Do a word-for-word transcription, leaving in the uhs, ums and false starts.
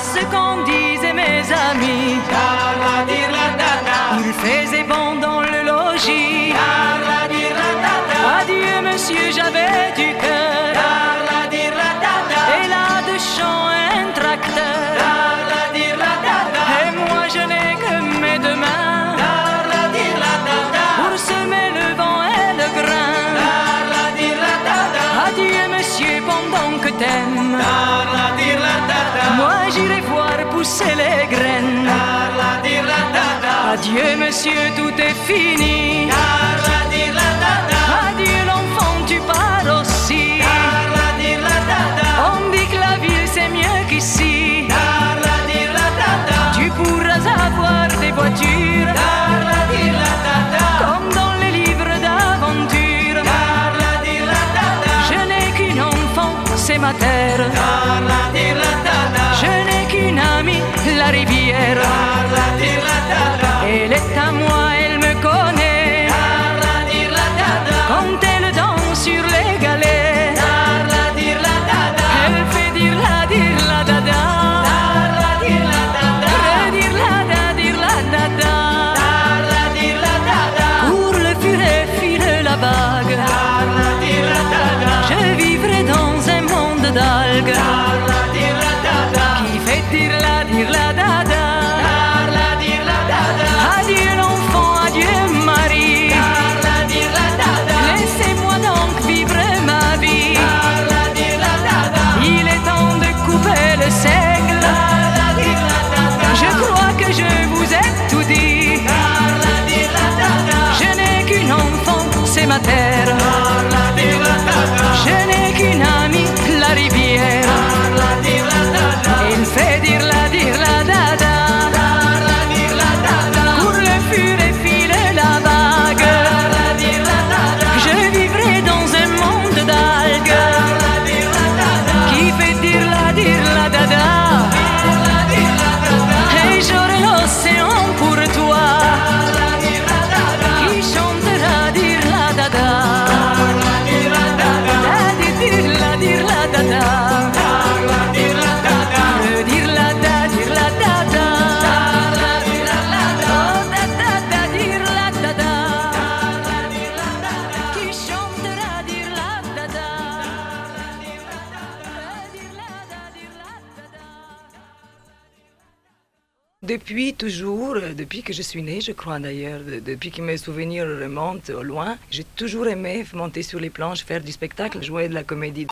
ce qu'en disaient mes amis. Il faisait bon dans le logis. Adieu monsieur, j'avais du cœur. Et là de chant un tracteur. Et moi je n'ai que mes deux mains pour semer le vent et le grain. Adieu monsieur pendant que t'aimes. Moi j'irai voir pousser les graines. Adieu monsieur, tout est fini. Adieu l'enfant, tu pars aussi. On dit que la ville c'est mieux qu'ici. Tu pourras avoir des voitures comme dans les livres d'aventure. Je n'ai qu'une enfant, c'est ma terre. Je n'ai qu'une amie, la rivière. Elle est à moi, elle me connaît. Quand elle danse sur les galets, elle fait dire la dire la dada. Redire la da dire la dada. Pour le furet file la bague. Je vivrai dans un monde d'algues qui fait dire la dire la dada. Adieu l'enfant, adieu Marie. Laissez-moi donc vivre ma vie. Il est temps de couper le seigle. Je crois que je vous ai tout dit. Je n'ai qu'une enfant, c'est ma terre. Je n'ai qu'une amie, la rivière. Il fait dire la dire la dada. Pour le furet file la bague. Je vivrai dans un monde d'algues qui fait dire la dire la dada. Et j'aurai l'océan pour toi qui chantera dire la dada. La dire la dire la dada. Le dire la da dire la dada. Oh dada da dire la dada. Qui chantera dire la dada. Dire la da dire la dada. Depuis toujours, depuis que je suis née, je crois d'ailleurs, de- depuis que mes souvenirs remontent au loin, j'ai toujours aimé monter sur les planches, faire du spectacle, jouer de la comédie.